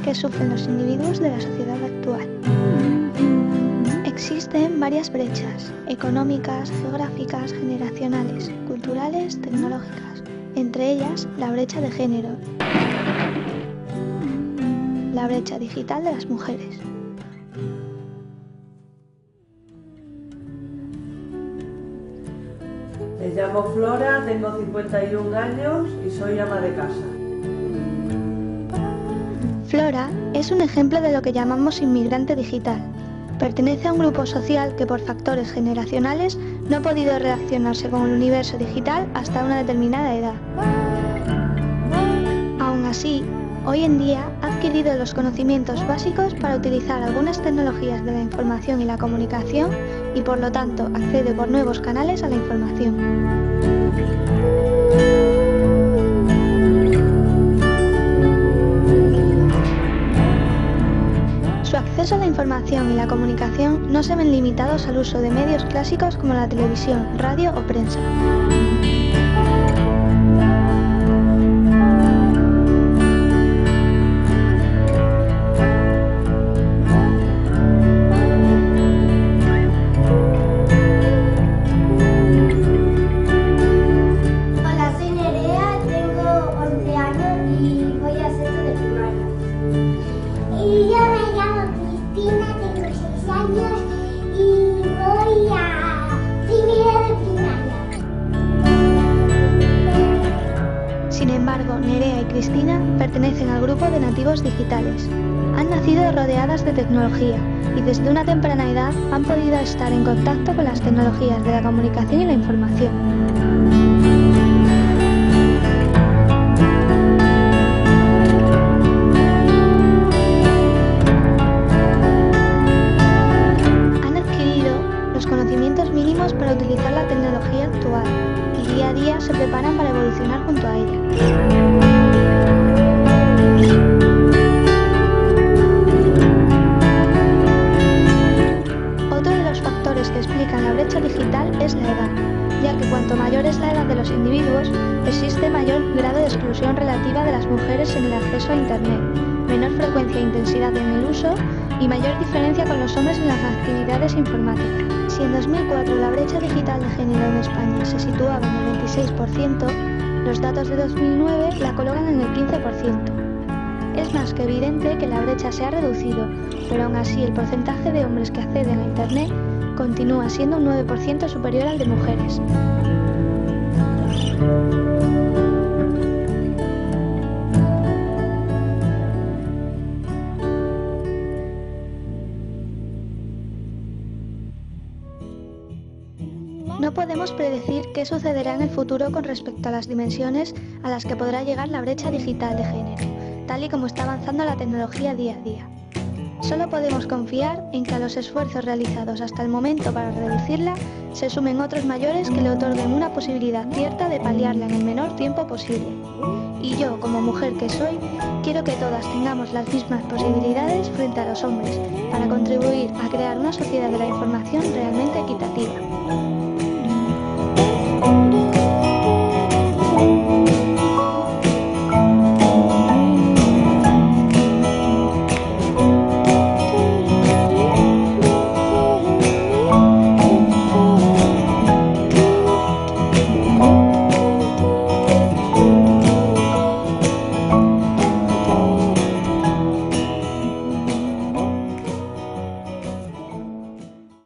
que sufren los individuos de la sociedad actual. Existen varias brechas, económicas, geográficas, generacionales, culturales, tecnológicas, entre ellas la brecha de género, la brecha digital de las mujeres. Me llamo Flora, tengo 51 años y soy ama de casa. Flora es un ejemplo de lo que llamamos inmigrante digital. Pertenece a un grupo social que por factores generacionales no ha podido relacionarse con el universo digital hasta una determinada edad. Aún así, hoy en día ha adquirido los conocimientos básicos para utilizar algunas tecnologías de la información y la comunicación y por lo tanto accede por nuevos canales a la información. Su acceso a la información y la comunicación no se ven limitados al uso de medios clásicos como la televisión, radio o prensa. Sin embargo, Nerea y Cristina pertenecen al grupo de nativos digitales. Han nacido rodeadas de tecnología y desde una temprana edad han podido estar en contacto con las tecnologías de la comunicación y la información. Han adquirido los conocimientos mínimos para utilizar la tecnología actual y día a día se preparan para evolucionar junto a ella. Otro de los factores que explican la brecha digital es la edad, ya que cuanto mayor es la edad de los individuos, existe mayor grado de exclusión relativa de las mujeres en el acceso a Internet, menor frecuencia e intensidad en el uso y mayor diferencia con los hombres en las actividades informáticas. Si en 2004 la brecha digital de género en España se situaba en el 26%, los datos de 2009 la colocan en el 15%. Es más que evidente que la brecha se ha reducido, pero aún así el porcentaje de hombres que acceden a Internet continúa siendo un 9% superior al de mujeres. No podemos predecir qué sucederá en el futuro con respecto a las dimensiones a las que podrá llegar la brecha digital de género, tal y como está avanzando la tecnología día a día. Solo podemos confiar en que a los esfuerzos realizados hasta el momento para reducirla se sumen otros mayores que le otorguen una posibilidad cierta de paliarla en el menor tiempo posible. Y yo, como mujer que soy, quiero que todas tengamos las mismas posibilidades frente a los hombres para contribuir a crear una sociedad de la información realmente equitativa.